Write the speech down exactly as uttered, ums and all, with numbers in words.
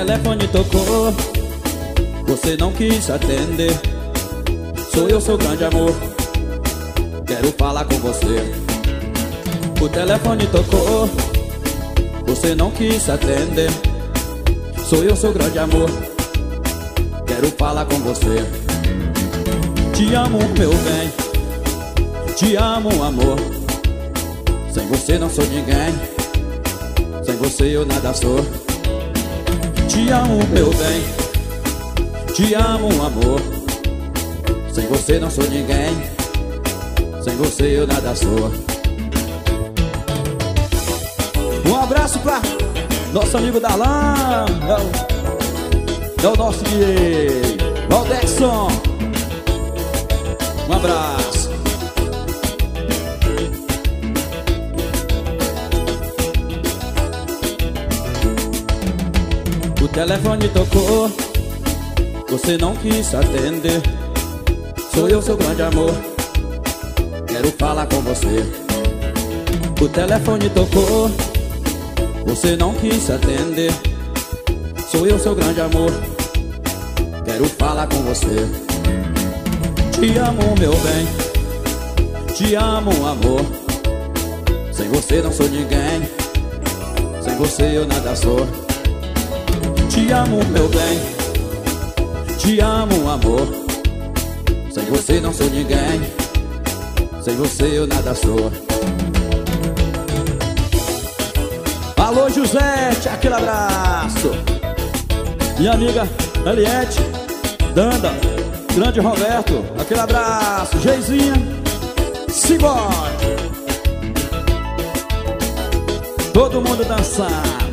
telefone tocou, você não quis atender. Sou eu, seu grande amor, quero falar com você. O telefone tocou, você não quis atender. Sou eu, seu grande amor, quero falar com você. Te amo, meu bem, te amo, amor. Sem você não sou ninguém, sem você eu nada sou. Te amo, meu bem, te amo, amor. Sem você não sou ninguém, sem você eu nada sou. Um abraço pra nosso amigo Darlan, é o, é o nosso D J Valdexson. Um abraço. O telefone tocou, você não quis atender. Sou eu, seu grande amor, quero falar com você. O telefone tocou, você não quis atender. Sou eu, seu grande amor, quero falar com você. Te amo, meu bem, te amo, amor. Sem você não sou ninguém, sem você eu nada sou. Te amo, meu bem, te amo, amor. Sem você não sou ninguém, sem você eu nada sou. Alô, Josete, aquele abraço. Minha amiga Eliette, Danda, grande Roberto, aquele abraço. Geizinha, simbora. Todo mundo dançar.